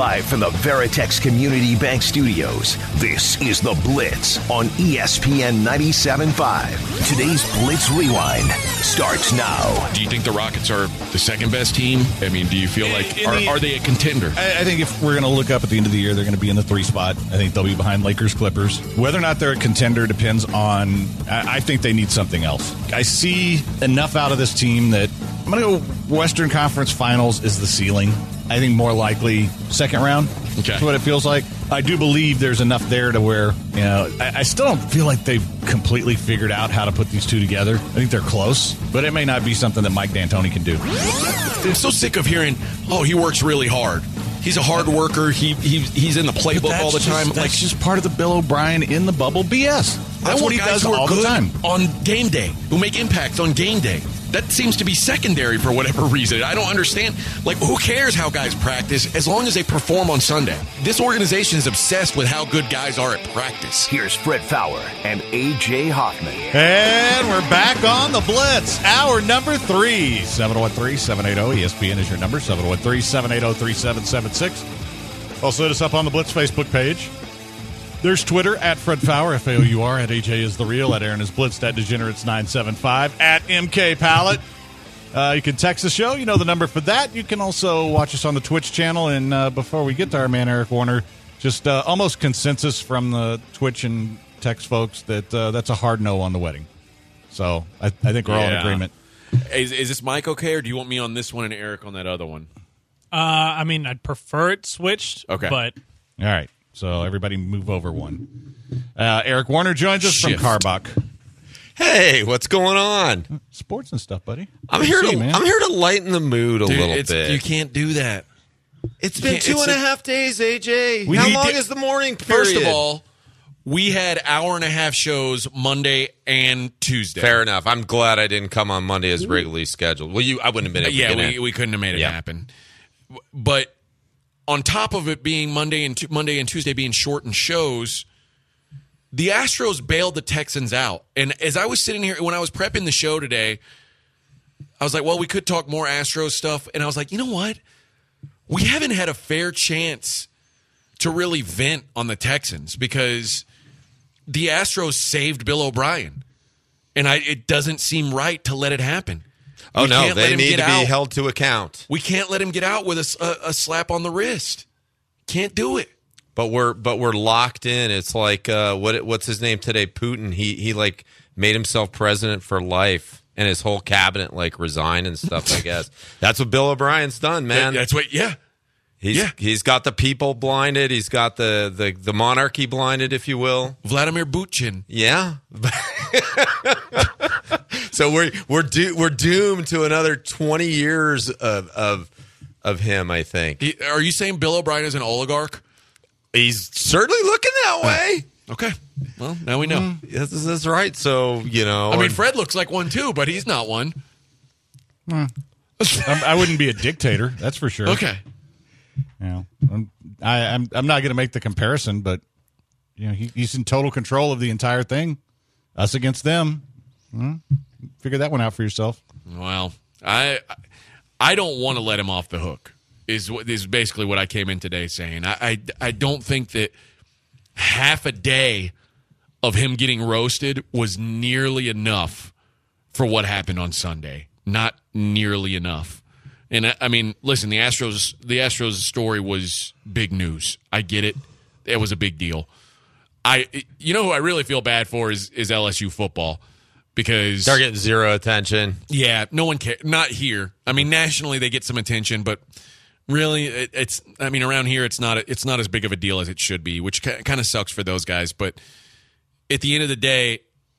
Live from the Veritex Community Bank Studios, this is The Blitz on ESPN 97.5. Today's Blitz Rewind starts now. Do you think the Rockets are the second best team? I mean, do you feel like, are they a contender? I think if we're going to look up at the end of the year, they're going to be in the 3 spot. I think they'll be behind Lakers, Clippers. Whether or not they're a contender depends on, I think they need something else. I see enough out of this team that I'm going to go Western Conference Finals is the ceiling. I think more likely second round. Okay. That's what it feels like. I do believe there's enough there to where, I still don't feel like they've completely figured out how to put these two together. I think they're close, but it may not be something that Mike D'Antoni can do. I'm so sick of hearing, he works really hard. He's a hard worker. He's in the playbook all the time. That's just part of the Bill O'Brien in the bubble BS. That's what he does all the time. On game day, who make impacts on game day. That seems to be secondary for whatever reason. I don't understand. Who cares how guys practice as long as they perform on Sunday? This organization is obsessed with how good guys are at practice. Here's Fred Fowler and A.J. Hoffman. And we're back on the Blitz. Hour number 3. 713-780-ESPN is your number. 713-780-3776. Also hit us up on the Blitz Facebook page. There's Twitter, at Fred Fowler, F-A-O-U-R, at AJ is the real, at Aaron is Blitz, at Degenerates975, at MK Pallet. You can text the show. You know the number for that. You can also watch us on the Twitch channel. And before we get to our man, Eric Warner, just almost consensus from the Twitch and text folks that that's a hard no on the wedding. So I think we're all in agreement. Is this Mike okay, or do you want me on this one and Eric on that other one? I mean, I'd prefer it switched. Okay. But all right. So everybody move over one. Eric Warner joins us from Carbach. Hey, what's going on? Sports and stuff, buddy. I'm here to lighten the mood a little bit. You can't do that. It's been 2.5 days, AJ. How long is the morning period? First of all, we had hour-and-a-half shows Monday and Tuesday. Fair enough. I'm glad I didn't come on Monday as regularly scheduled. Well, I wouldn't have been able to. We couldn't have made it happen. But on top of it being Monday and Tuesday being shortened shows, the Astros bailed the Texans out. And as I was sitting here, when I was prepping the show today, I was like, well, we could talk more Astros stuff. And I was like, you know what? We haven't had a fair chance to really vent on the Texans because the Astros saved Bill O'Brien. And it doesn't seem right to let it happen. Oh, no, they need to be held to account. We can't let him get out with a slap on the wrist. Can't do it. But we're locked in. It's like what's his name today? Putin. He made himself president for life, and his whole cabinet resigned and stuff. I guess that's what Bill O'Brien's done, man. That's what. Yeah. He's got the people blinded. He's got the monarchy blinded, if you will. Vladimir Putin. Yeah. So we're doomed to another 20 years of him, I think. Are you saying Bill O'Brien is an oligarch? He's certainly looking that way. Okay. Well, now we know. That's right. So, I mean, Fred looks like one too, but he's not one. I wouldn't be a dictator, that's for sure. Okay. I'm not going to make the comparison, but he's in total control of the entire thing. Us against them. Figure that one out for yourself. Well, I don't want to let him off the hook. Is basically what I came in today saying. I don't think that half a day of him getting roasted was nearly enough for what happened on Sunday. Not nearly enough. And I mean, listen, the Astros story was big news. I get it. It was a big deal. Who I really feel bad for is LSU football because they're getting zero attention. Yeah, no one cares. Not here. I mean, nationally they get some attention, but really, it's. I mean, around here it's not as big of a deal as it should be, which kind of sucks for those guys. But at the end of the day,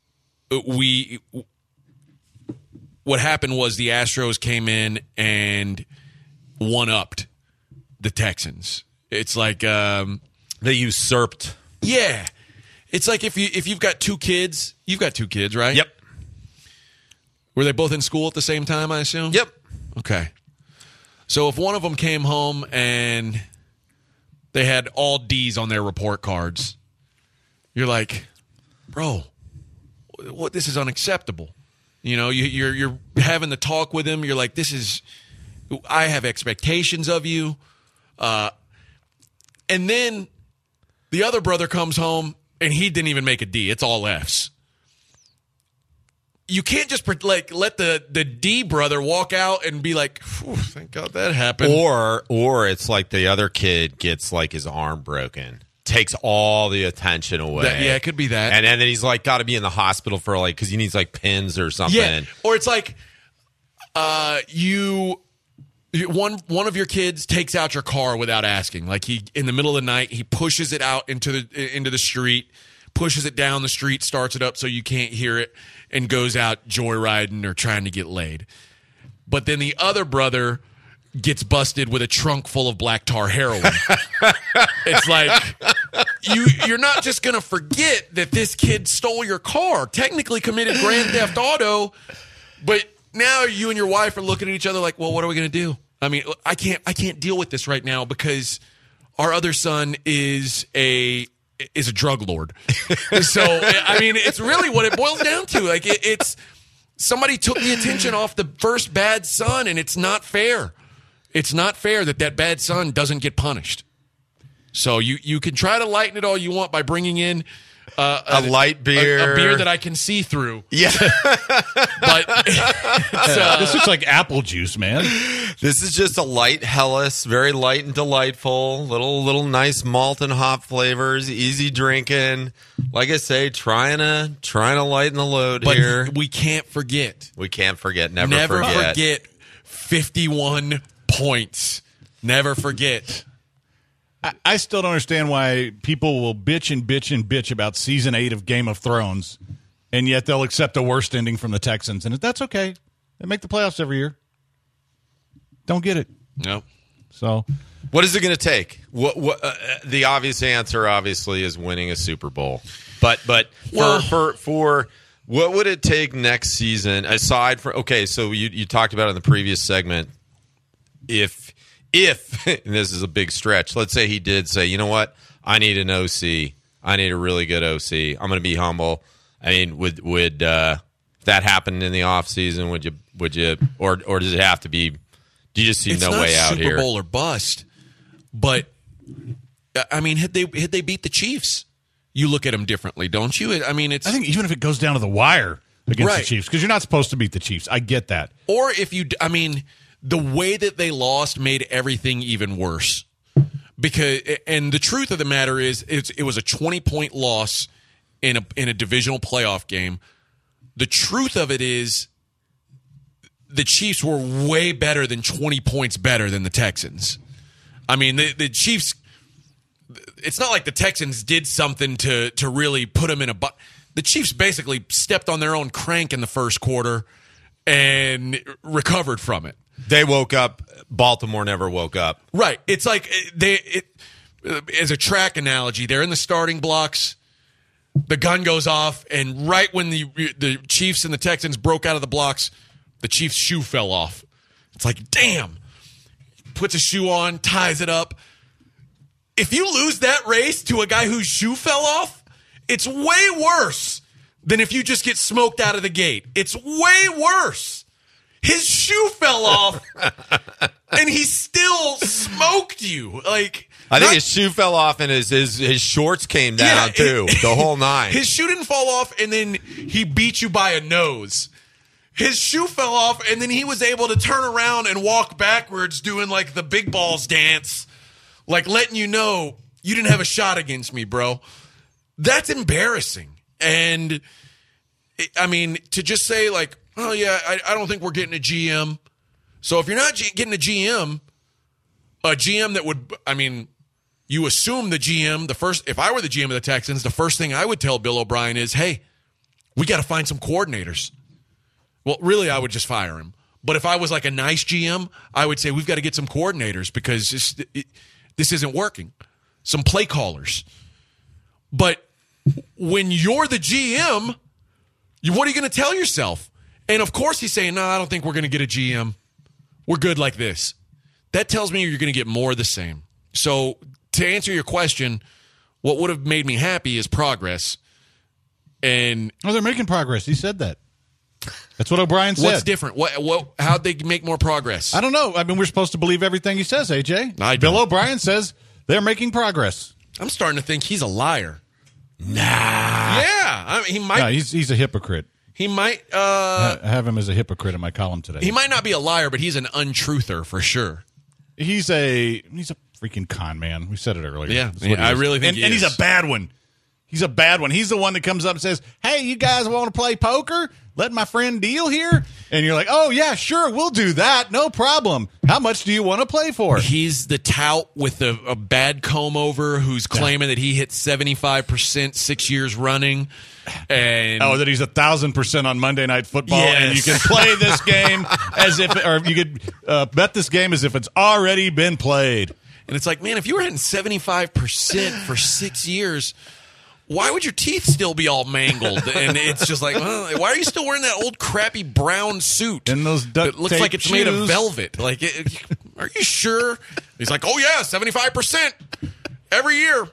what happened was the Astros came in and one-upped the Texans. It's like they usurped. Yeah, it's like if you've got two kids, you've got two kids, right? Yep. Were they both in school at the same time, I assume? Yep. Okay. So if one of them came home and they had all D's on their report cards, you're like, bro, what? This is unacceptable. You're having the talk with him. You're like, I have expectations of you. And then the other brother comes home, and he didn't even make a D. It's all Fs. You can't just let the D brother walk out and be like, thank God that happened. Or it's like the other kid gets like his arm broken. Takes all the attention away. Yeah, it could be that. And then he's like got to be in the hospital for like, because he needs like pins or something. Yeah. Or it's like one of your kids takes out your car without asking. Like he in the middle of the night, he pushes it out into the street, pushes it down the street, starts it up so you can't hear it, and goes out joyriding or trying to get laid. But then the other brother gets busted with a trunk full of black tar heroin. It's like you're not just going to forget that this kid stole your car, technically committed grand theft auto, but now you and your wife are looking at each other like, well, what are we going to do? I mean, I can't deal with this right now because our other son is a drug lord. So, I mean, it's really what it boils down to. Like it's somebody took the attention off the first bad son, and it's not fair. It's not fair that bad son doesn't get punished. So you can try to lighten it all you want by bringing in a light beer, a beer that I can see through. Yeah, but this looks like apple juice, man. This is just a light Helles, very light and delightful. Little nice malt and hop flavors, easy drinking. Like I say, trying to lighten the load here. We can't forget. Never forget. 51 points. Never forget. I still don't understand why people will bitch about season 8 of Game of Thrones, and yet they'll accept the worst ending from the Texans, and that's okay. They make the playoffs every year. Don't get it. No. So, what is it going to take? The obvious answer, obviously, is winning a Super Bowl. But for what would it take next season aside from? Okay, so you talked about it in the previous segment. If and this is a big stretch, let's say he did say, you know what, I need an OC. I need a really good OC. I'm going to be humble. I mean, would that happen in the offseason? Would you or does it have to be? Do you just see no way out here? Super Bowl or bust. But I mean, had they beat the Chiefs, you look at them differently, don't you? I mean, I think even if it goes down to the wire against the Chiefs, because you're not supposed to beat the Chiefs. I get that. Or if you, I mean, the way that they lost made everything even worse. And the truth of the matter is, it was a 20-point loss in a divisional playoff game. The truth of it is, the Chiefs were way better than 20 points better than the Texans. I mean, the Chiefs. It's not like the Texans did something to really put them in a. The Chiefs basically stepped on their own crank in the first quarter and recovered from it. They woke up. Baltimore never woke up. Right. It's like as a track analogy, they're in the starting blocks. The gun goes off, and right when the Chiefs and the Texans broke out of the blocks, the Chiefs' shoe fell off. It's like, damn. Puts a shoe on, ties it up. If you lose that race to a guy whose shoe fell off, it's way worse than if you just get smoked out of the gate. It's way worse. His shoe fell off, and he still smoked you. Like, I think his shoe fell off, and his shorts came down too. The whole nine. His shoe didn't fall off, and then he beat you by a nose. His shoe fell off, and then he was able to turn around and walk backwards, doing like the big balls dance, like letting you know you didn't have a shot against me, bro. That's embarrassing. And I mean, to just say like, oh yeah, I don't think we're getting a GM. So if you're not getting a GM that would, I mean, you assume the GM, if I were the GM of the Texans, the first thing I would tell Bill O'Brien is, hey, we got to find some coordinators. Well, really, I would just fire him. But if I was like a nice GM, I would say we've got to get some coordinators because this isn't working. Some play callers. But when you're the GM, what are you going to tell yourself? And of course he's saying, no, I don't think we're going to get a GM. We're good like this. That tells me you're going to get more of the same. So to answer your question, what would have made me happy is progress. And they're making progress. He said that. That's what O'Brien said. What's different? How'd they make more progress? I don't know. I mean, we're supposed to believe everything he says, AJ. I don't. Bill O'Brien says they're making progress. I'm starting to think he's a liar. Nah. Yeah, I mean, he might. No, he's a hypocrite. He might. I have him as a hypocrite in my column today. He might not be a liar, but he's an untruther for sure. He's a freaking con man. We said it earlier. Yeah, That's what he I is. really think he and is. he's a bad one. He's a bad one. He's the one that comes up and says, "Hey, you guys want to play poker? Let my friend deal here." And you're like, "Oh yeah, sure, we'll do that. No problem. How much do you want to play for?" He's the tout with a bad comb over who's claiming that he hit 75% 6 years running. And that he's 1,000% on Monday Night Football, and you can Yes. play this game as if, or you could bet this game as if it's already been played. And it's like, man, if you were hitting 75% for 6 years, why would your teeth still be all mangled? And it's just like, well, why are you still wearing that old crappy brown suit? And those duct It looks tape like it's made of shoes. velvet. Like, are you sure? He's like, oh yeah, 75% every year.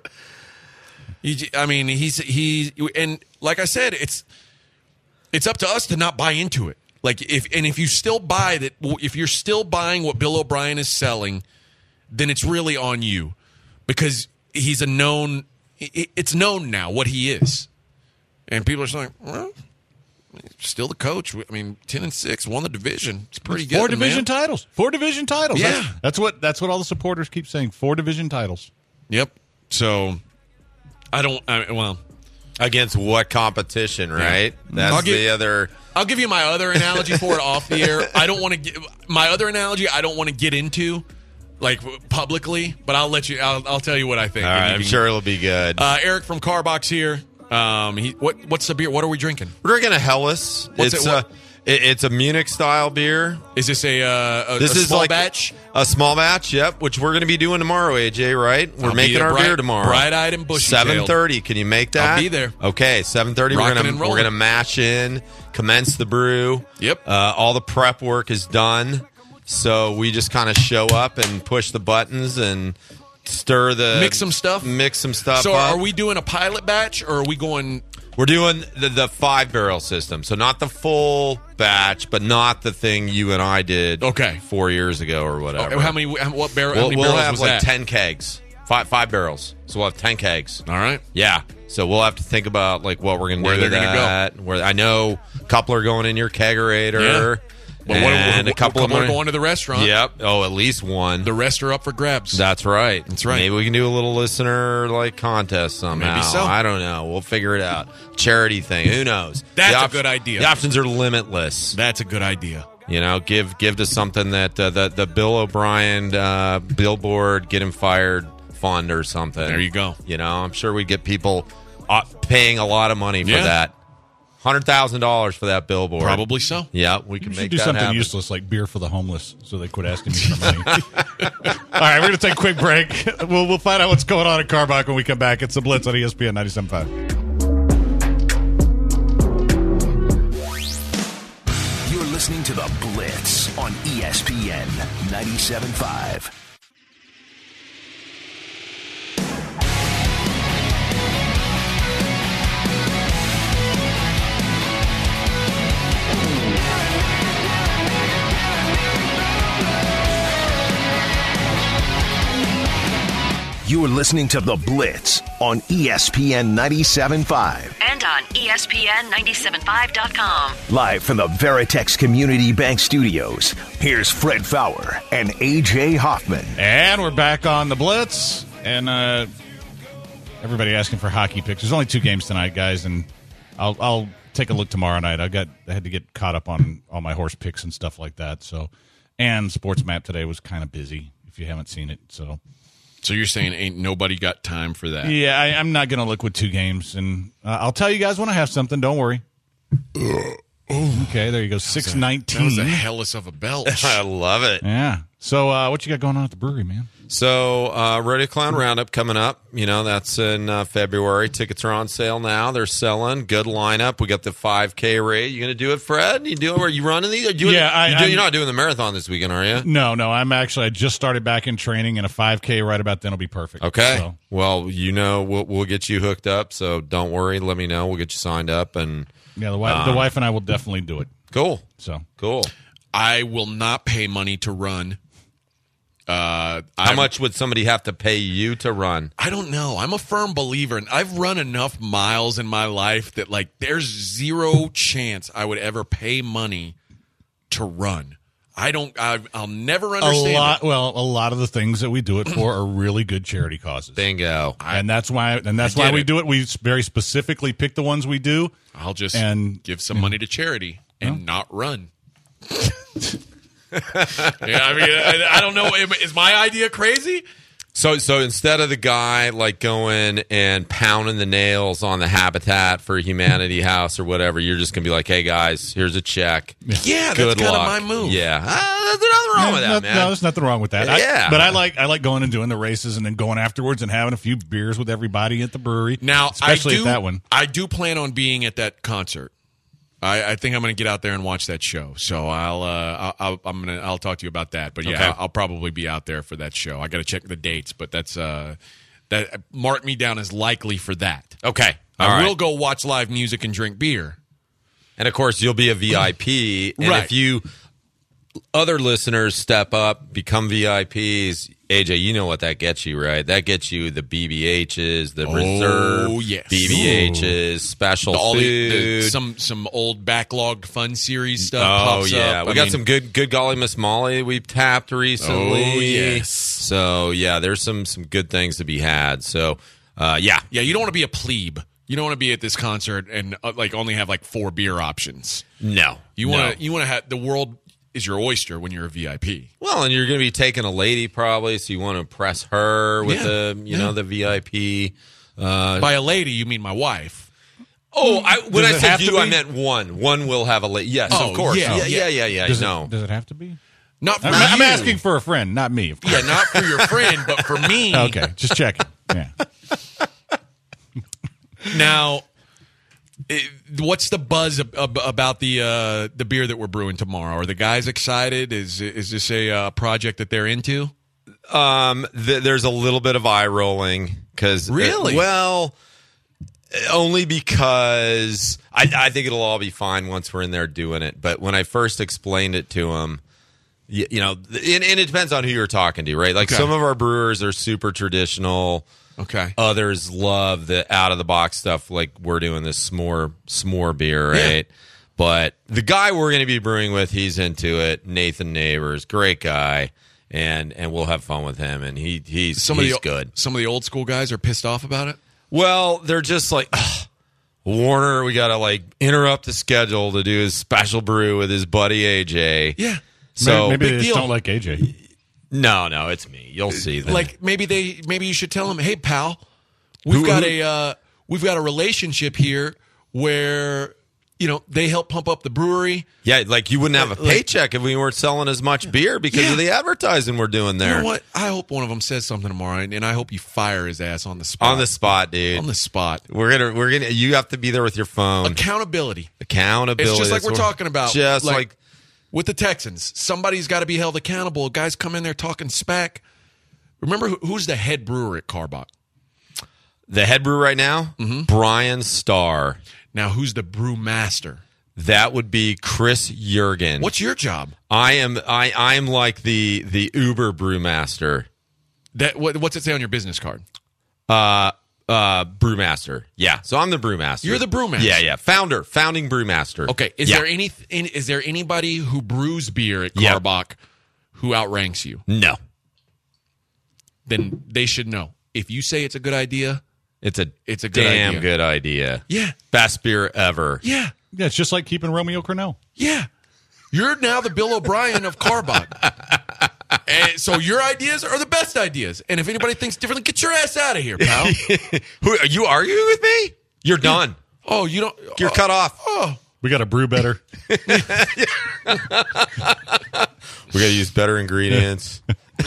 I mean, he's and like I said, it's up to us to not buy into it. Like if you still buy that, if you're still buying what Bill O'Brien is selling, then it's really on you, because he's a known. It's known now what he is, and people are just like, well, still the coach. I mean, 10-6, won the division. It's pretty good. 4 division man. titles. 4 division titles. Yeah. That's what all the supporters keep saying. 4 division titles. Yep. So well. Against what competition, right? That's I'll give- the other. I'll give you my other analogy for it off the air. I don't want to my other analogy. I don't want to get into like publicly, but I'll let you. I'll tell you what I think. All and right, you I'm can- sure it'll be good. Eric from Carbox here. What's the beer? What are we drinking? We're drinking a Helles. What's It's it- it's a Munich style beer. Is this a This is small like batch? a small batch. Yep, which we're going to be doing tomorrow. AJ, right? We're I'll be making there our beer tomorrow. Bright-eyed and bushy-tailed. 7:30. Can you make that? I'll be there. Okay, 7:30. Rockin' and We're rollin'. gonna mash in, commence the brew. Yep. All the prep work is done, so we just kind of show up and push the buttons and stir the Mix some stuff? So up. are we doing a pilot batch, or are we going? We're doing the 5-barrel system, so not the full batch, but not the thing you and I did. Okay. 4 years ago or whatever. What barrel? How We'll many barrels have was like that? 10 kegs, five barrels. So we'll have 10 kegs. All right. Yeah. So we'll have to think about like what we're going to do. Where they're with gonna go. that. Where I know a couple are going in your kegerator. Yeah. But and a couple are more going to the restaurant. Yep. Oh, at least one. The rest are up for grabs. That's right. That's right. Maybe we can do a little listener like contest somehow. Maybe so. I don't know. We'll figure it out. Charity thing. Who knows? That's The a good idea. The options are limitless. That's a good idea. You know, give to something that the Bill O'Brien billboard get him fired fund or something. There you go. You know, I'm sure we get people paying a lot of money for Yeah. that. $100,000 for that billboard. Probably so. Yeah, we can You should make do that something happen. useless like beer for the homeless so they quit asking me for money. All right, we're going to take a quick break. We'll find out what's going on at Carbach when we come back. It's The Blitz on ESPN 97.5. You're listening to The Blitz on ESPN 97.5. You are listening to The Blitz on ESPN 97.5. And on ESPN975.com. Live from the Veritex Community Bank Studios, here's Fred Fowler and AJ Hoffman. And we're back on The Blitz. And everybody asking for hockey picks. There's only 2 games tonight, guys, and I'll take a look tomorrow night. I had to get caught up on all my horse picks and stuff like that. So, and Sports Map today was kind of busy, if you haven't seen it. So you're saying ain't nobody got time for that? yeah, I'm not going to look with 2 games, and I'll tell you guys when I have something. Don't worry. Okay, there you go. That 6:19. was a hellish of a belch. I love it. Yeah. So what you got going on at the brewery, man? So, Radio Clown Roundup coming up. You know, that's in February. Tickets are on sale now. They're selling. Good lineup. We got the 5K race. You going to do it, Fred? You do it? Are you running these? Yeah, you're not doing the marathon this weekend, are you? No. I just started back in training, and a 5K right about then will be perfect. Okay. So, Well, you know, we'll get you hooked up. So don't worry. Let me know. We'll get you signed up. And yeah, the wife and I will definitely do it. cool. So Cool. I will not pay money to run How much would somebody have to pay you to run? I don't know. I'm a firm believer, and I've run enough miles in my life that like there's zero chance I would ever pay money to run. I'll never understand it. Well, a lot of the things that we do it for are really good charity causes. Bingo. And that's why we do it. We very specifically pick the ones we do. I'll just give some money to charity and not run. I don't know. Is my idea crazy? So instead of the guy like going and pounding the nails on the Habitat for Humanity house or whatever, you're just gonna be like, "Hey guys, here's a check." Yeah, Good that's kind luck. of my move. Yeah, there's nothing wrong with that, man. No, there's nothing wrong with that. Yeah. I like going and doing the races and then going afterwards and having a few beers with everybody at the brewery. Now, especially at that one. I do plan on being at that concert. I think I'm going to get out there and watch that show. So I'll talk to you about that. But yeah, Okay. I'll probably be out there for that show. I got to check the dates, but that mark me down as likely for that. Okay, I will go watch live music and drink beer. And of course, you'll be a VIP. And Right. if you other listeners step up, become VIPs, AJ, you know what that gets you, right? That gets you the BBHs, the reserve yes. BBHs, special All food. some old backlogged fun series stuff. Oh pops yeah, up. we got some good golly Miss Molly we've tapped recently. Oh, yes. So yeah, there's some good things to be had. So yeah. You don't want to be a plebe. You don't want to be at this concert and like only have like 4 beer options. No, You want to have the world is your oyster when you're a VIP. Well, and you're going to be taking a lady probably, so you want to impress her with the VIP. By a lady, you mean my wife. Oh, when I it said have to you, I be? meant one. One will have a lady. Yes, Oh, of course. yeah. Yeah. Does No. it have to be? Not for I'm you. asking for a friend, not me. Of course. Yeah, not for your friend, but for me. Okay, just checking. Yeah. Now, what's the buzz about the beer that we're brewing tomorrow? Are the guys excited? Is this a project that they're into? There's a little bit of eye rolling because Really? only because I think it'll all be fine once we're in there doing it. But when I first explained it to them, and it depends on who you're talking to, right? Like Okay. some of our brewers are super traditional. Okay. Others love the out of the box stuff, like we're doing this s'more beer, right? Yeah. But the guy we're going to be brewing with, he's into it. Nathan Neighbors, great guy, and we'll have fun with him. And he's good. Some of the old school guys are pissed off about it. Well, they're just like, Warner, we got to like interrupt the schedule to do his special brew with his buddy AJ. Yeah. So maybe they big just deal. don't like AJ. no, it's me. You'll see that. Like maybe you should tell them, hey pal, we've got a relationship here where they help pump up the brewery. Yeah, like you wouldn't have a paycheck if we weren't selling as much beer because of the advertising we're doing there. You know what? I hope one of them says something tomorrow, and I hope you fire his ass on the spot. On the spot, dude. On the spot. We're gonna. You have to be there with your phone. Accountability. Accountability. It's just like That's we're talking about. Just like with the Texans, somebody's got to be held accountable. Guys come in there talking smack. Remember who's the head brewer at Carbach? the head brewer right now, Brian Starr. Now, who's the brewmaster? That would be Chris Jurgen. What's your job? I am like the Uber brewmaster. What's it say on your business card? Brewmaster. Yeah. So I'm the brewmaster. You're the brewmaster. Yeah. Founding brewmaster. Okay. Is there anybody who brews beer at Carbach who outranks you? No. Then they should know. If you say it's a good idea, It's a good damn idea. good idea. Yeah. Best beer ever. Yeah. Yeah, it's just like keeping Romeo Cornell. Yeah. You're now the Bill O'Brien of Carbach. And so your ideas are the best ideas. And if anybody thinks differently, get your ass out of here, pal. Who are you arguing with me? You're done. Oh, you don't. You're cut off. Oh, We got to brew better. We got to use better ingredients.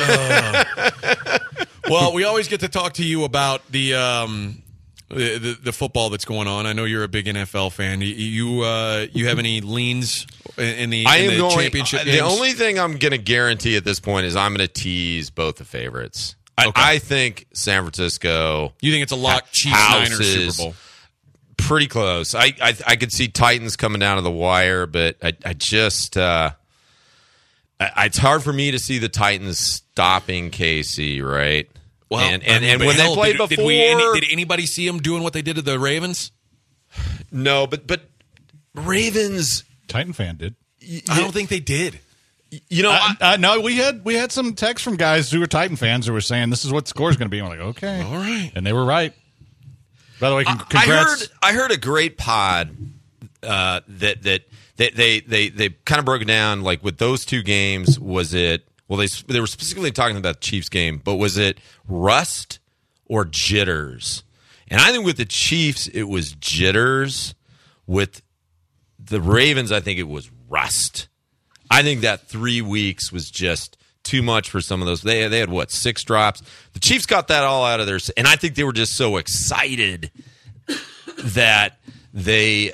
well, we always get to talk to you about the football that's going on. I know you're a big NFL fan. You have any leans in the championship games? The only thing I'm going to guarantee at this point is I'm going to tease both the favorites. Okay. I think San Francisco. You think it's a lock Chiefs Niners Super Bowl? Pretty close. I could see Titans coming down to the wire, but I it's hard for me to see the Titans stopping KC, right? Well, and but when hell, they played before, did anybody see them doing what they did to the Ravens? No, but Ravens. Titan fan did. I don't think they did. You know, No, we had some texts from guys who were Titan fans who were saying this is what the score's going to be. I'm like, okay, all right, and they were right. By the way, congrats. I heard a great pod that they kind of broke it down, like with those two games. Was it? Well, they were specifically talking about the Chiefs game, but was it rust or jitters? And I think with the Chiefs, it was jitters. With the Ravens, I think it was rust. I think that 3 weeks was just too much for some of those. They had, what, 6 drops? The Chiefs got that all out of there. And I think they were just so excited that they,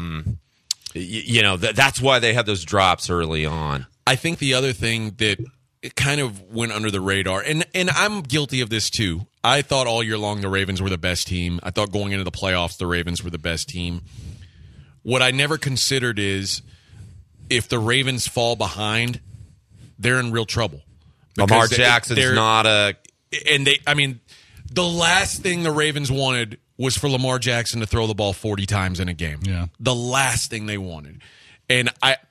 that's why they had those drops early on. I think the other thing that it kind of went under the radar, and I'm guilty of this too. I thought all year long the Ravens were the best team. I thought going into the playoffs the Ravens were the best team. What I never considered is if the Ravens fall behind, they're in real trouble. Lamar Jackson's not a... And the last thing the Ravens wanted was for Lamar Jackson to throw the ball 40 times in a game. Yeah. The last thing they wanted. And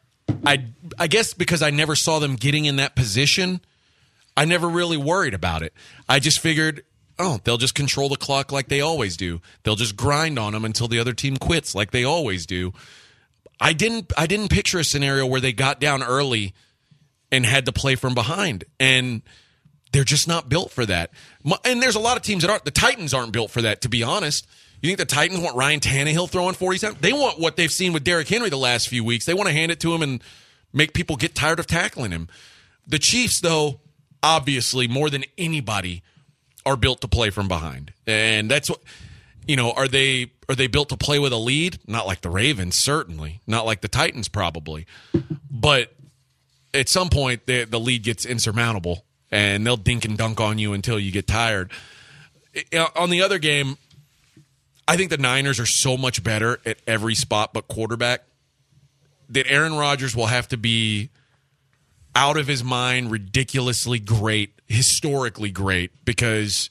I guess because I never saw them getting in that position, I never really worried about it. I just figured, they'll just control the clock like they always do. They'll just grind on them until the other team quits like they always do. I didn't picture a scenario where they got down early and had to play from behind. And they're just not built for that. And there's a lot of teams that aren't. The Titans aren't built for that, to be honest. You think the Titans want Ryan Tannehill throwing 40 times? They want what they've seen with Derrick Henry the last few weeks. They want to hand it to him and make people get tired of tackling him. The Chiefs, though, obviously, more than anybody, are built to play from behind. And that's what, are they built to play with a lead? Not like the Ravens, certainly. Not like the Titans, probably. But at some point, the lead gets insurmountable, and they'll dink and dunk on you until you get tired. On the other game, I think the Niners are so much better at every spot but quarterback that Aaron Rodgers will have to be out of his mind, ridiculously great, historically great, because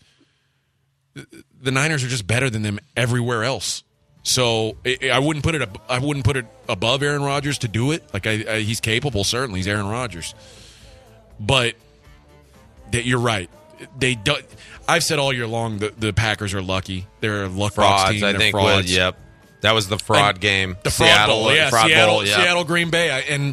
the Niners are just better than them everywhere else. So I wouldn't put it above Aaron Rodgers to do it. Like he's capable, certainly. He's Aaron Rodgers, but you're right. They don't. I've said all year long the Packers are lucky. They're a luck box team. I They're think. frauds. Yep, that was the fraud game. The fraud bowl, yeah. Bowl, Seattle, Green Bay,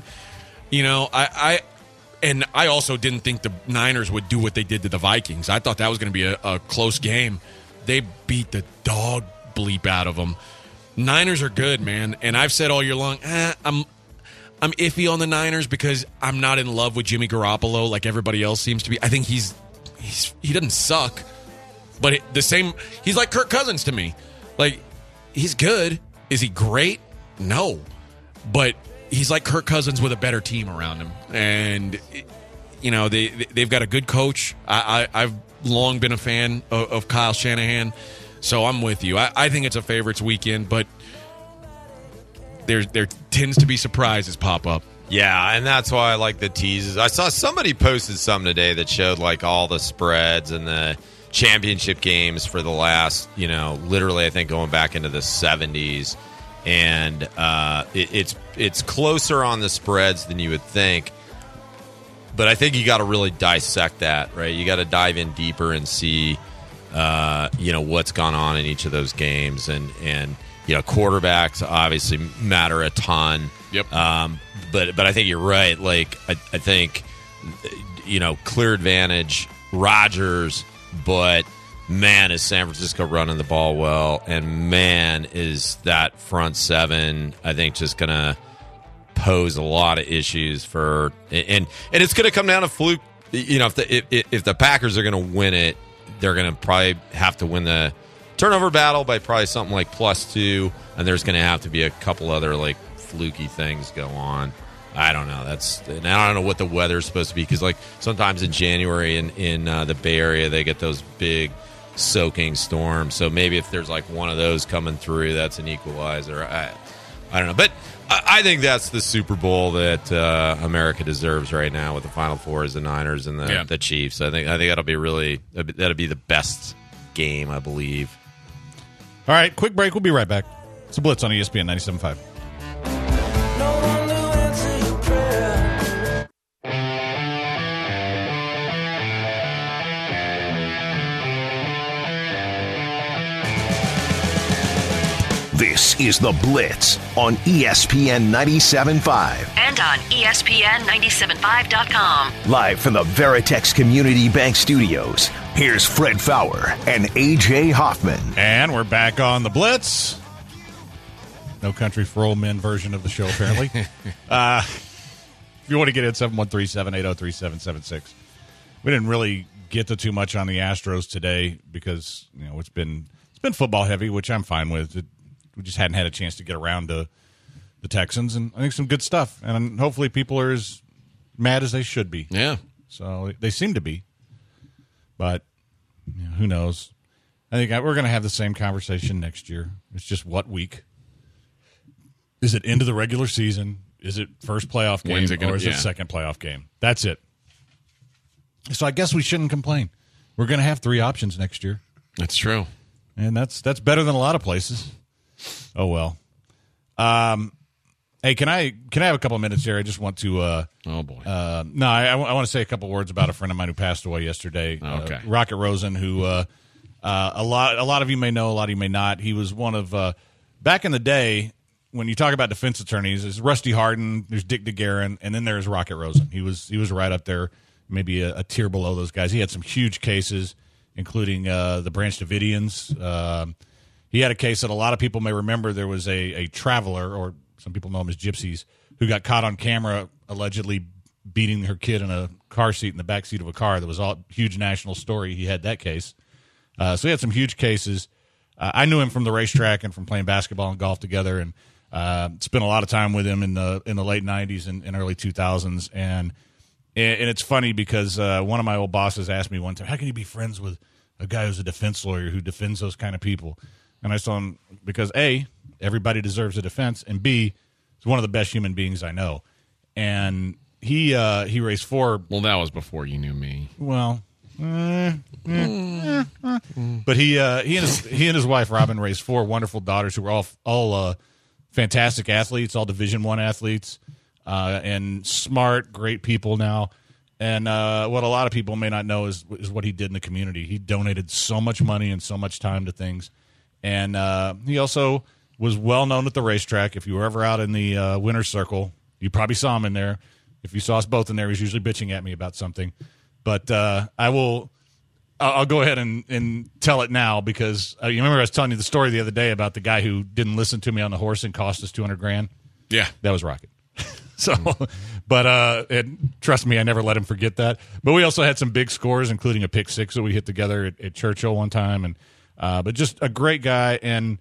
I also didn't think the Niners would do what they did to the Vikings. I thought that was going to be a close game. They beat the dog bleep out of them. Niners are good, man, and I've said all year long, I'm iffy on the Niners because I'm not in love with Jimmy Garoppolo like everybody else seems to be. I think he doesn't suck, but he's like Kirk Cousins to me. Like, he's good. Is he great? No, but he's like Kirk Cousins with a better team around him, and they've got a good coach. I've long been a fan of Kyle Shanahan, so I'm with you. I think it's a favorites weekend, but there tends to be surprises pop up. Yeah, and that's why I like the teases. I saw somebody posted something today that showed like all the spreads and the championship games for the last, literally I think going back into the 70s, and it's closer on the spreads than you would think. But I think you got to really dissect that, right? You got to dive in deeper and see, what's gone on in each of those games, and quarterbacks obviously matter a ton. Yep. But I think you're right. Like I think, clear advantage Rodgers, but man, is San Francisco running the ball well, and man, is that front seven, I think, just gonna pose a lot of issues for, and it's going to come down to fluke. If the Packers are going to win it, they're going to probably have to win the turnover battle by probably something like +2, and there's going to have to be a couple other like fluky things go on. I don't know. And I don't know what the weather's supposed to be, because like sometimes in January in the Bay Area they get those big soaking storms. So maybe if there's like one of those coming through, that's an equalizer. I don't know. But I think that's the Super Bowl that America deserves right now with the Final Four is the Niners and the Chiefs. I think that'll be the best game, I believe. All right, quick break. We'll be right back. It's a Blitz on ESPN 97.5. This is The Blitz on ESPN 97.5. And on ESPN975.com. Live from the Veritex Community Bank Studios, here's Fred Faour and A.J. Hoffman. And we're back on The Blitz. No Country for Old Men version of the show, apparently. If you want to get in, 713-780-3776. We didn't really get to too much on the Astros today because it's been football heavy, which I'm fine with. We just hadn't had a chance to get around to the Texans, and I think some good stuff. And hopefully people are as mad as they should be. Yeah. So they seem to be. But who knows? I think we're going to have the same conversation next year. It's just what week? Is it into the regular season? Is it first playoff game? Or is it second playoff game? That's it. So I guess we shouldn't complain. We're going to have 3 options next year. That's true. And that's better than a lot of places. Oh, well. Hey, can I have a couple of minutes here? I just want to oh, boy. No, I want to say a couple words about a friend of mine who passed away yesterday. Okay. Rocket Rosen, who a lot of you may know, a lot of you may not. He was one of back in the day when you talk about defense attorneys, there's Rusty Hardin, there's Dick DeGuerin, and then there's Rocket Rosen. He was right up there, maybe a tier below those guys. He had some huge cases, including the Branch Davidians. He had a case that a lot of people may remember. There was a traveler, or some people know them as gypsies, who got caught on camera allegedly beating her kid in a car seat in the back seat of a car. That was a huge national story. He had that case. So he had some huge cases. I knew him from the racetrack and from playing basketball and golf together, and spent a lot of time with him in the late 90s and early 2000s. And it's funny because one of my old bosses asked me one time, how can you be friends with a guy who's a defense lawyer who defends those kind of people? And I told him, because A, everybody deserves a defense, and B, he's one of the best human beings I know. And he raised 4. Well, that was before you knew me. Well, but he and his wife Robin raised 4 wonderful daughters who were all fantastic athletes, all Division I athletes, and smart, great people now. And what a lot of people may not know is what he did in the community. He donated so much money and so much time to things. And he also was well known at the racetrack. If you were ever out in the winner's circle, you probably saw him in there. If you saw us both in there, he's usually bitching at me about something. But I'll go ahead and tell it now because you remember I was telling you the story the other day about the guy who didn't listen to me on the horse and cost us $200,000. Yeah, that was Rocket. So, but trust me, I never let him forget that. But we also had some big scores, including a pick 6 that we hit together at Churchill one time, and but just a great guy. And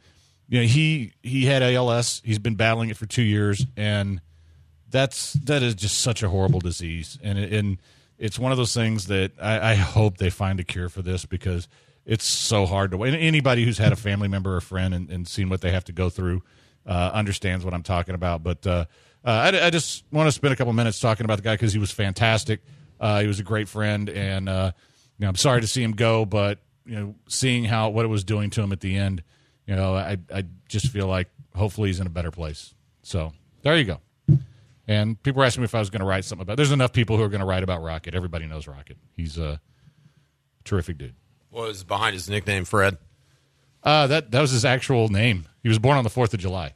he had ALS. He's been battling it for 2 years, and that is just such a horrible disease. And it's one of those things that I hope they find a cure for this because it's so hard to. And anybody who's had a family member or friend and seen what they have to go through understands what I'm talking about. But I just want to spend a couple minutes talking about the guy because he was fantastic. He was a great friend, and I'm sorry to see him go, but seeing what it was doing to him at the end, I just feel like hopefully he's in a better place. So there you go. And people were asking me if I was going to write something about it. There's enough people who are going to write about Rocket. Everybody knows Rocket. He's a terrific dude. What was behind his nickname, Fred? That was his actual name. He was born on the 4th of July.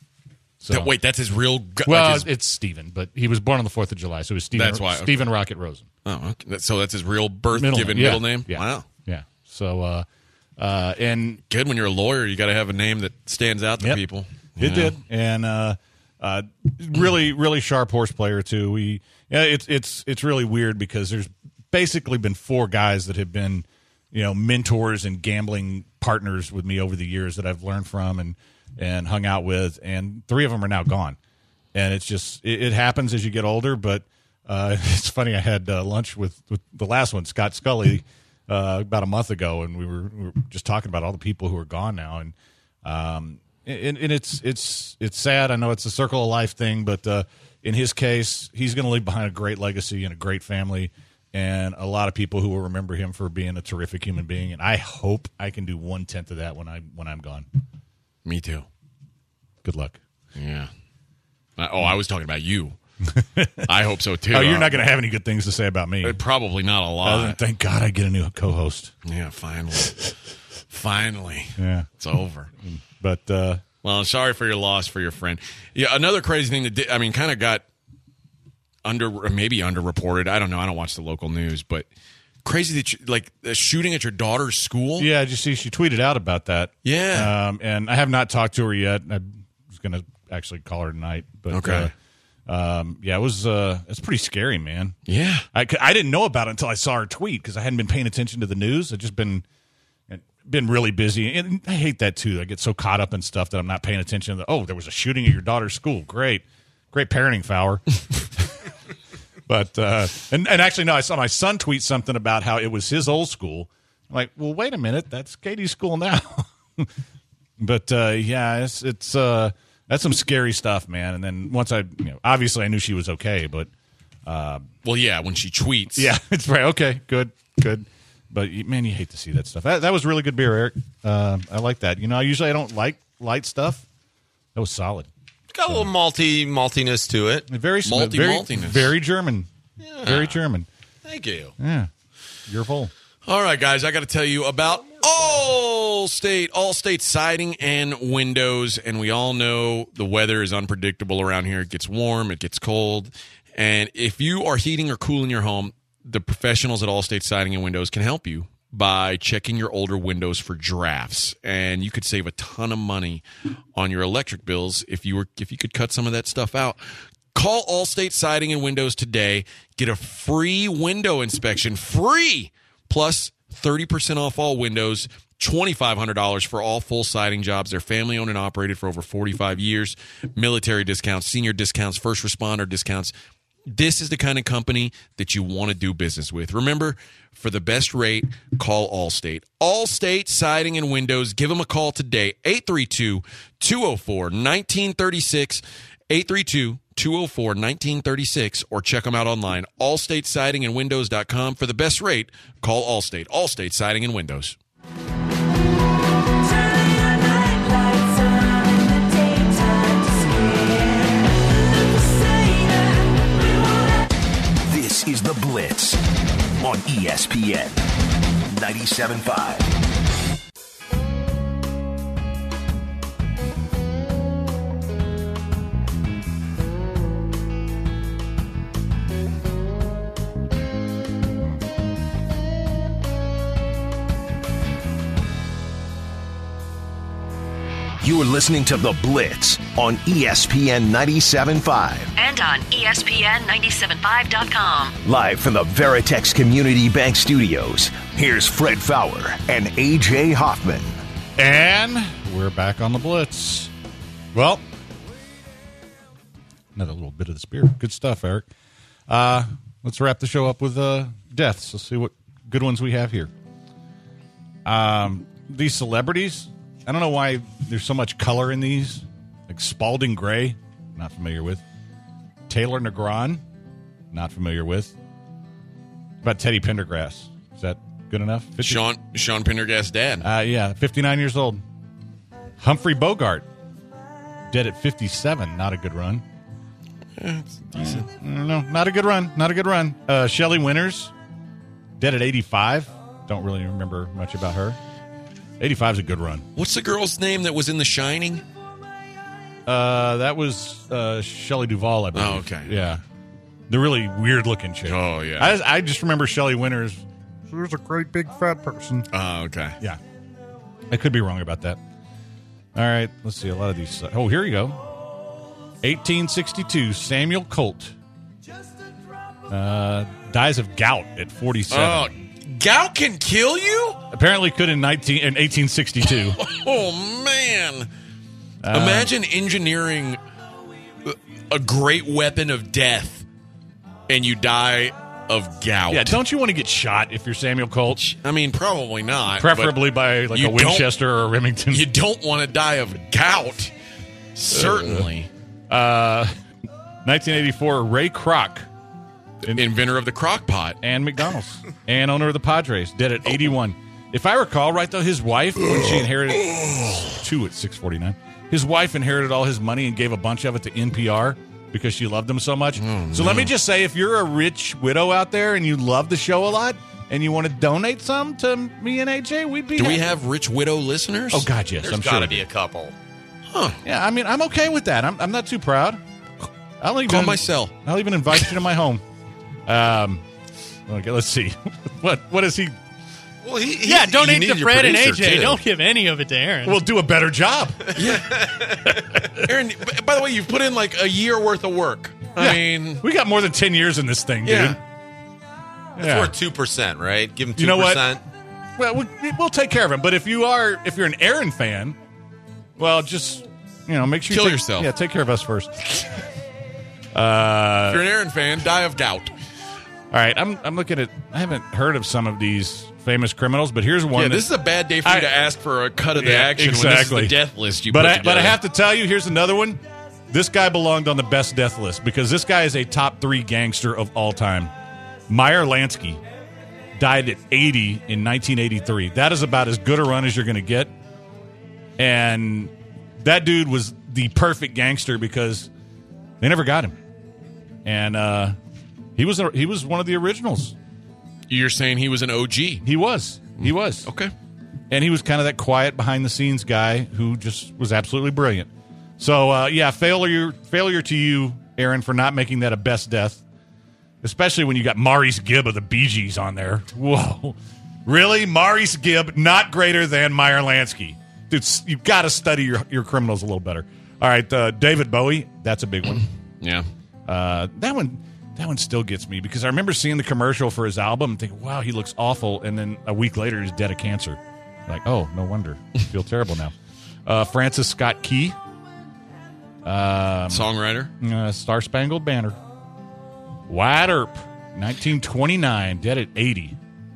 So, wait, that's his real... it's Stephen, but he was born on the 4th of July, so it was Stephen, Stephen Rocket Rosen. Oh, okay. So that's his real middle name? Yeah. Wow. Yeah. So, and... Good, when you're a lawyer, you got to have a name that stands out to people. It did. And really, really sharp horse player, too. It's really weird because there's basically been 4 guys that have been, mentors and gambling partners with me over the years that I've learned from and hung out with, and 3 of them are now gone. And it's just it happens as you get older. But it's funny. I had lunch with the last one, Scott Scully, about a month ago, and we were just talking about all the people who are gone now. And and it's sad. I know it's a circle of life thing, but in his case, he's going to leave behind a great legacy and a great family, and a lot of people who will remember him for being a terrific human being. And I hope I can do 1/10 of that when I'm gone. Me too. Good luck. Yeah. I was talking about you. I hope so too. Oh, you're not going to have any good things to say about me. Probably not a lot. Thank God I get a new co-host. Yeah, finally. Yeah, it's over. But well, sorry for your loss for your friend. Yeah, another crazy thing that kind of got maybe underreported. I don't know. I don't watch the local news, but crazy that the shooting at your daughter's school. Yeah, did you see she tweeted out about that? Yeah, and I have not talked to her yet. I was going to actually call her tonight, but okay. Yeah, it's pretty scary, man. Yeah, I didn't know about it until I saw her tweet because I hadn't been paying attention to the news. I've just been really busy, and I hate that too. I get so caught up in stuff that I'm not paying attention to. Oh, there was a shooting at your daughter's school. Great parenting, Fowler. But and actually, no, I saw my son tweet something about how it was his old school. I'm like, well, wait a minute, that's Katie's school now. But yeah, it's that's some scary stuff, man. And then once obviously I knew she was okay, but well, yeah, when she tweets, yeah, it's right. Okay, good. But man, you hate to see that stuff. That was really good beer, Eric. I like that. Usually I don't like light stuff. That was solid. Got a little maltiness to it. Very maltiness. Very German. Yeah. Very German. Thank you. Yeah, you're full. All right, guys, I got to tell you about Allstate Siding and Windows, and we all know the weather is unpredictable around here. It gets warm, it gets cold, and if you are heating or cooling your home, the professionals at Allstate Siding and Windows can help you by checking your older windows for drafts, and you could save a ton of money on your electric bills if you could cut some of that stuff out. Call Allstate Siding and Windows today. Get a free window inspection, free, plus 30% off all windows, $2,500 for all full siding jobs. They're family owned and operated for over 45 years. Military discounts, senior discounts, first responder discounts. This is the kind of company that you want to do business with. Remember, for the best rate, call Allstate. Allstate Siding and Windows. Give them a call today, 832-204-1936, 832-204-1936, or check them out online, allstatesidingandwindows.com. For the best rate, call Allstate. Allstate Siding and Windows. This is The Blitz on ESPN 97.5. You are listening to The Blitz on ESPN 97.5. And on ESPN975.com. Live from the Veritex Community Bank Studios, here's Fred Fowler and A.J. Hoffman. And we're back on The Blitz. Well, another little bit of this beer. Good stuff, Eric. Let's wrap the show up with deaths. Let's see what good ones we have here. These celebrities, I don't know why there's so much color in these. Like Spalding Gray, not familiar with. Taylor Negron, not familiar with. How about Teddy Pendergrass? Is that good enough? Sean Pendergrass' dad. Yeah, 59 years old. Humphrey Bogart, dead at 57. Not a good run. It's decent. No, not a good run. Not a good run. Shelley Winters, dead at 85. Don't really remember much about her. 85 is a good run. What's the girl's name that was in The Shining? That was Shelley Duvall, I believe. Oh, okay. Yeah. The really weird-looking chick. Oh, yeah. I just remember Shelley Winters. She was a great big fat person. Oh, okay. Yeah. I could be wrong about that. All right. Let's see. A lot of these. Oh, here you go. 1862, Samuel Colt. Dies of gout at 47. Oh, gout can kill you? Apparently could in 1862. Oh, man. Imagine engineering a great weapon of death and you die of gout. Yeah, don't you want to get shot if you're Samuel Colt? I mean, probably not. Preferably but by like you a Winchester or a Remington. You don't want to die of gout. Certainly. 1984, Ray Kroc. Inventor of the crock pot. And McDonald's. And owner of the Padres. Dead at 81. If I recall right, though, his wife, when she inherited... 2 at 649. His wife inherited all his money and gave a bunch of it to NPR because she loved him so much. So let me just say, if you're a rich widow out there and you love the show a lot and you want to donate some to me and AJ, we'd be Do we have rich widow listeners? Oh, God, yes. There's I'm got sure. to be a couple. Yeah, I mean, I'm okay with that. I'm not too proud. Call my cell. I'll even invite you to my home. Okay, let's see. What is he? Well, Yeah, donate you to need your Fred and producer, AJ. too. Don't give any of it to Aaron. We'll do a better job. Aaron, by the way, you've put in like a year worth of work. I mean, we got more than 10 years in this thing, dude. yeah. It's worth 2%, right? Give him 2%. You know what? Well, we'll take care of him. But if you're an Aaron fan, well, just make sure you Kill yourself. Yeah, take care of us first. If you're an Aaron fan, die of gout. All right, I'm looking at. I haven't heard of some of these famous criminals, but here's one. Yeah, this is a bad day for you to ask for a cut of the action when this is exactly. the death list you but put I together. have to tell you, here's another one. This guy belonged on the best death list because this guy is a top 3 gangster of all time. Meyer Lansky died at 80 in 1983. That is about as good a run as you're going to get. And that dude was the perfect gangster because they never got him. And he was one of the originals. You're saying he was an OG. He was. Okay. And he was kind of that quiet behind-the-scenes guy who just was absolutely brilliant. So, failure to you, Aaron, for not making that a best death, especially when you got Maurice Gibb of the Bee Gees on there. Whoa. Really? Maurice Gibb, not greater than Meyer Lansky. Dude, you've got to study your criminals a little better. All right, David Bowie, that's a big one. Yeah. That one still gets me because I remember seeing the commercial for his album and thinking, wow, he looks awful. And then a week later, he's dead of cancer. Like, oh, no wonder. I feel terrible now. Francis Scott Key. Songwriter. Star Spangled Banner. Wyatt Earp, 1929, dead at 80.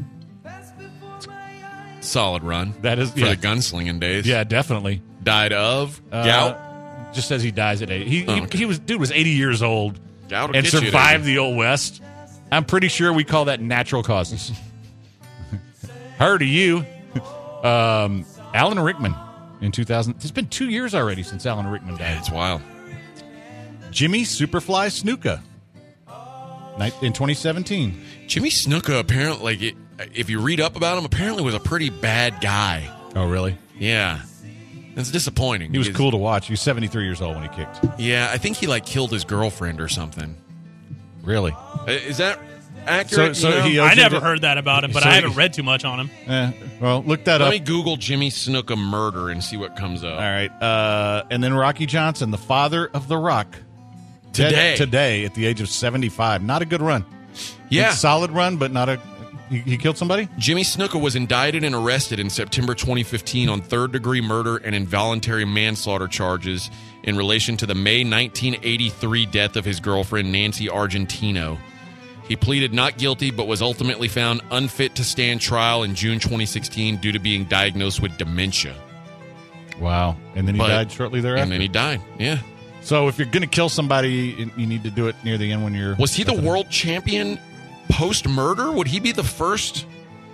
Solid run. That is for the gunslinging days. Yeah, definitely. Died of gout. Just says he dies at 80. He was 80 years old Gout will and get you at survived 80. the Old West. I'm pretty sure we call that natural causes. Her to you, Alan Rickman in 2000. It's been 2 years already since Alan Rickman died. It's wild. Jimmy Superfly Snuka in 2017. Jimmy Snuka apparently, if you read up about him, apparently was a pretty bad guy. Oh, really? Yeah. It's disappointing. He was cool to watch. He was 73 years old when he kicked. Yeah, I think he killed his girlfriend or something. Really? Is that accurate? So he owes I him never to- heard that about him, but So I he- haven't read too much on him. Well, look that Let up. me Google Jimmy Snuka murder and see what comes up. All right. And then Rocky Johnson, the father of The Rock. Today, at the age of 75. Not a good run. Yeah. Solid run, but not a... He killed somebody? Jimmy Snuka was indicted and arrested in September 2015 on third-degree murder and involuntary manslaughter charges in relation to the May 1983 death of his girlfriend, Nancy Argentino. He pleaded not guilty, but was ultimately found unfit to stand trial in June 2016 due to being diagnosed with dementia. Wow. And then he died shortly thereafter? And then he died, yeah. So if you're going to kill somebody, you need to do it near the end when you're... Was he the world champion post-murder? Would he be the first?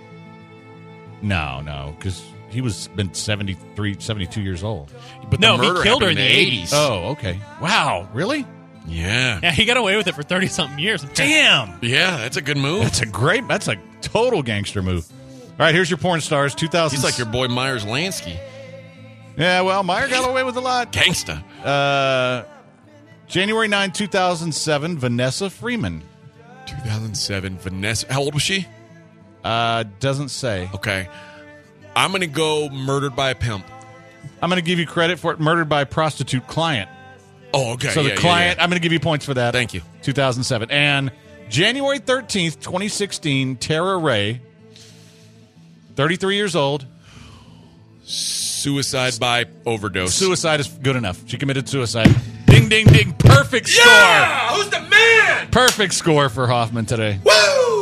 No, because he was been 72 years old. But No, the he murder killed her happened in the 80s. Oh, okay. Wow, really? Yeah. Yeah, he got away with it for 30-something years. Damn. Yeah, that's a good move. That's a total gangster move. All right, here's your porn stars. 2000. He's like your boy Myers Lansky. Yeah, well, Meyer got away with a lot. Gangsta. January 9, 2007, Vanessa Freeman. 2007, Vanessa. How old was she? Doesn't say. Okay. I'm going to go murdered by a pimp. I'm going to give you credit for it. Murdered by a prostitute client. Oh, okay. So the client, I'm going to give you points for that. Thank you. 2007. And January 13th, 2016, Tara Ray, 33 years old. Suicide by overdose. Suicide is good enough. She committed suicide. Ding, ding, ding. Perfect score. Yeah! Who's the man? Perfect score for Hoffman today. Woo!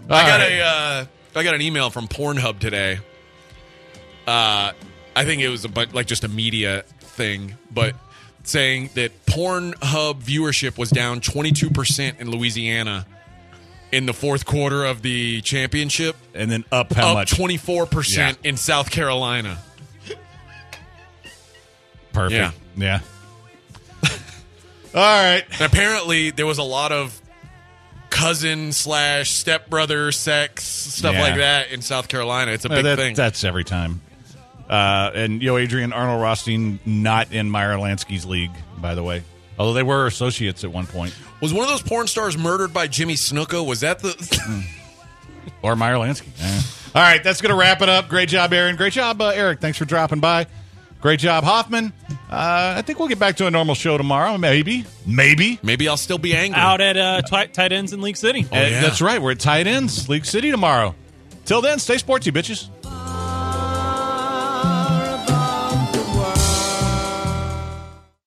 I got an email from Pornhub today. I think it was just a media thing, but saying that Pornhub viewership was down 22% in Louisiana in the fourth quarter of the championship, and then up how much? 24% in South Carolina. Perfect. Yeah. All right. And apparently, there was a lot of cousin/stepbrother sex stuff like that in South Carolina. It's a big thing. That's every time. And Adrian Arnold Rothstein not in Meyer Lansky's league, by the way. Although they were associates at one point. Was one of those porn stars murdered by Jimmy Snuka? Was that the... Or Meyer Lansky. All right, that's going to wrap it up. Great job, Aaron. Great job, Eric. Thanks for dropping by. Great job, Hoffman. I think we'll get back to a normal show tomorrow. Maybe. Maybe I'll still be angry. Out at Tight Ends in League City. That's right. We're at Tight Ends, League City tomorrow. Till then, stay sportsy, bitches.